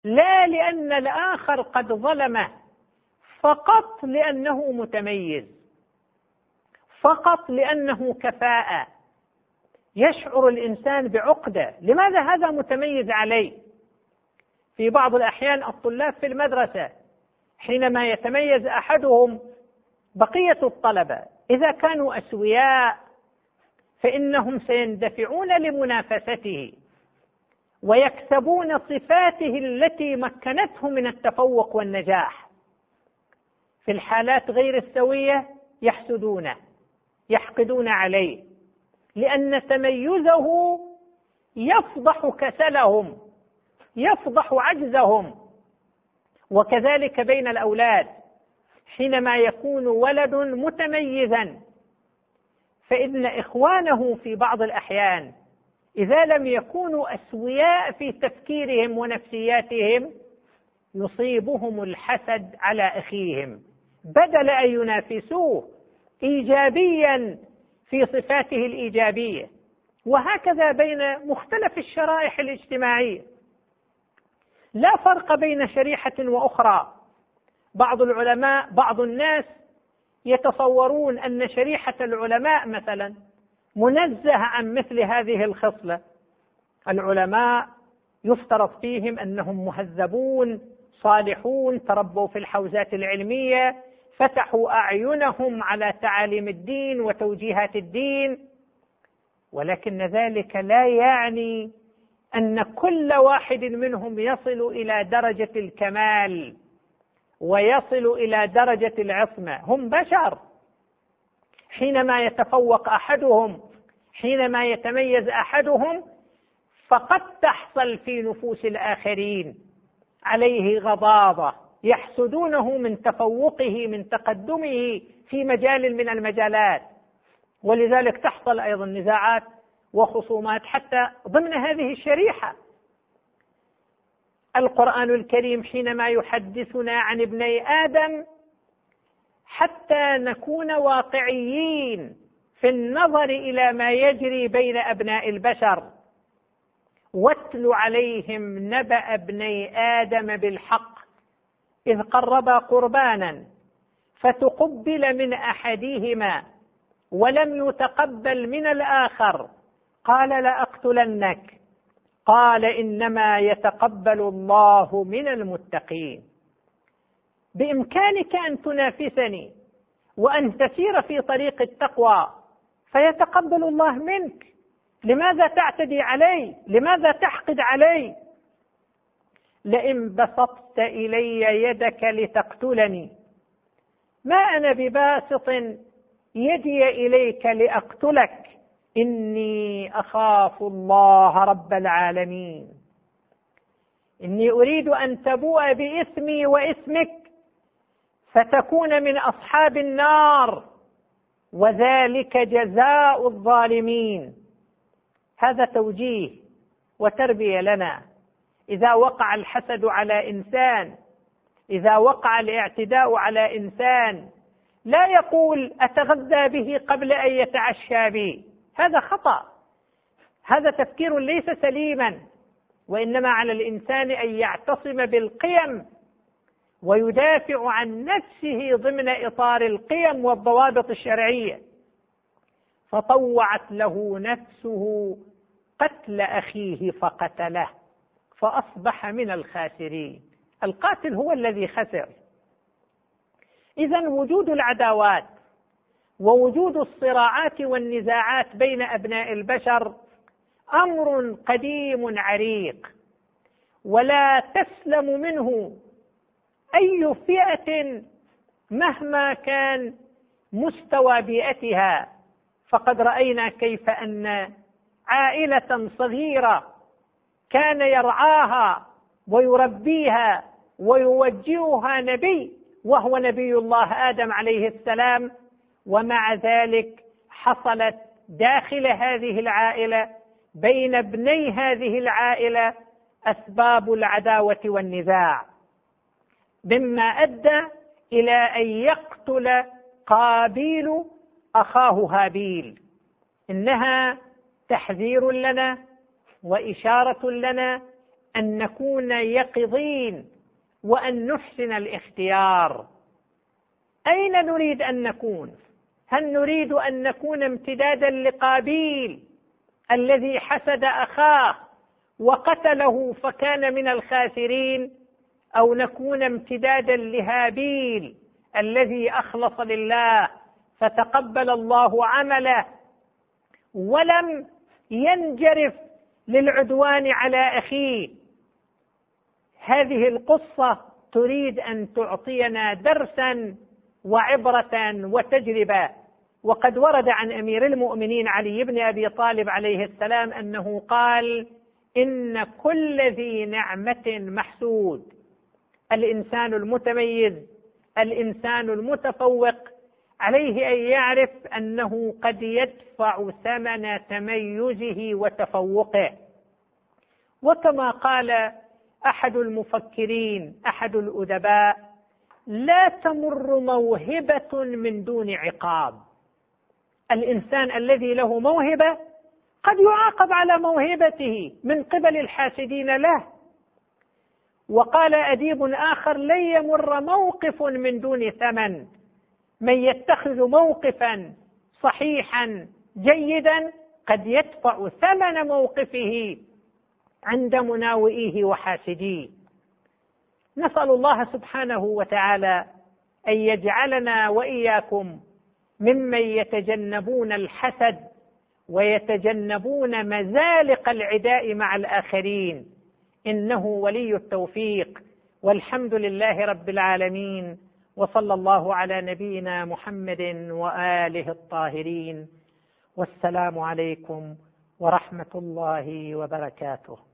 لا لأن الآخر قد ظلمه، فقط لأنه متميز، فقط لأنه كفاءة. يشعر الإنسان بعقدة، لماذا هذا متميز علي؟ في بعض الأحيان الطلاب في المدرسة حينما يتميز أحدهم، بقية الطلبة إذا كانوا أسوياء فإنهم سيندفعون لمنافسته ويكسبون صفاته التي مكنته من التفوق والنجاح. في الحالات غير السوية يحسدونه، يحقدون عليه، لأن تميزه يفضح كسلهم، يفضح عجزهم. وكذلك بين الأولاد، حينما يكون ولد متميزا فإن إخوانه في بعض الأحيان إذا لم يكونوا أسوياء في تفكيرهم ونفسياتهم يصيبهم الحسد على أخيهم، بدل أن ينافسوه إيجابيا في صفاته الإيجابية. وهكذا بين مختلف الشرائح الاجتماعية، لا فرق بين شريحة وأخرى. بعض العلماء، بعض الناس يتصورون أن شريحة العلماء مثلا منزه عن مثل هذه الخصلة. العلماء يفترض فيهم أنهم مهذبون صالحون، تربوا في الحوزات العلمية، فتحوا أعينهم على تعاليم الدين وتوجيهات الدين، ولكن ذلك لا يعني أن كل واحد منهم يصل إلى درجة الكمال ويصل إلى درجة العصمة. هم بشر، حينما يتفوق أحدهم، حينما يتميز أحدهم، فقد تحصل في نفوس الآخرين عليه غضاضة، يحسدونه من تفوقه، من تقدمه في مجال من المجالات، ولذلك تحصل أيضا نزاعات وخصومات حتى ضمن هذه الشريحة. القرآن الكريم حينما يحدثنا عن ابني آدم حتى نكون واقعيين في النظر إلى ما يجري بين أبناء البشر، واتل عليهم نبأ ابني آدم بالحق إذ قربا قربانا فتقبل من أحدهما ولم يتقبل من الآخر قال لأقتلنك قال إنما يتقبل الله من المتقين. بإمكانك أن تنافسني وأن تسير في طريق التقوى فيتقبل الله منك، لماذا تعتدي علي؟ لماذا تحقد علي؟ لئن بسطت إلي يدك لتقتلني ما أنا بباسط يدي إليك لأقتلك إني أخاف الله رب العالمين. إني أريد أن تبوء بإثمي وإثمك فتكون من أصحاب النار وذلك جزاء الظالمين. هذا توجيه وتربية لنا. إذا وقع الحسد على إنسان، إذا وقع الاعتداء على إنسان، لا يقول أتغذى به قبل أن يتعشى بي، هذا خطأ، هذا تفكير ليس سليما. وإنما على الإنسان أن يعتصم بالقيم ويدافع عن نفسه ضمن إطار القيم والضوابط الشرعية. فطوعت له نفسه قتل أخيه فقتله فأصبح من الخاسرين. القاتل هو الذي خسر. إذن وجود العداوات ووجود الصراعات والنزاعات بين أبناء البشر أمر قديم عريق، ولا تسلم منه أي فئة مهما كان مستوى بيئتها. فقد رأينا كيف أن عائلة صغيرة كان يرعاها ويربيها ويوجهها نبي وهو نبي الله آدم عليه السلام، ومع ذلك حصلت داخل هذه العائلة بين ابني هذه العائلة أسباب العداوة والنزاع، مما أدى إلى أن يقتل قابيل أخاه هابيل. إنها تحذير لنا وإشارة لنا أن نكون يقظين وأن نحسن الاختيار. أين نريد أن نكون؟ هل نريد أن نكون امتدادا لقابيل الذي حسد أخاه وقتله فكان من الخاسرين، أو نكون امتدادا لهابيل الذي أخلص لله فتقبل الله عمله ولم ينجرف للعدوان على أخيه؟ هذه القصة تريد أن تعطينا درسا وعبرة وتجربة. وقد ورد عن أمير المؤمنين علي بن أبي طالب عليه السلام أنه قال: إن كل ذي نعمة محسود. الإنسان المتميز، الإنسان المتفوق، عليه أن يعرف أنه قد يدفع ثمن تميزه وتفوقه. وكما قال أحد المفكرين، أحد الأدباء: لا تمر موهبة من دون عقاب. الإنسان الذي له موهبة قد يعاقب على موهبته من قبل الحاسدين له. وقال أديب آخر: لن يمر موقف من دون ثمن. من يتخذ موقفا صحيحا جيدا قد يدفع ثمن موقفه عند مناوئيه وحاسديه. نسأل الله سبحانه وتعالى أن يجعلنا وإياكم ممن يتجنبون الحسد ويتجنبون مزالق العداء مع الآخرين، إنه ولي التوفيق. والحمد لله رب العالمين، وصلى الله على نبينا محمد وآله الطاهرين، والسلام عليكم ورحمة الله وبركاته.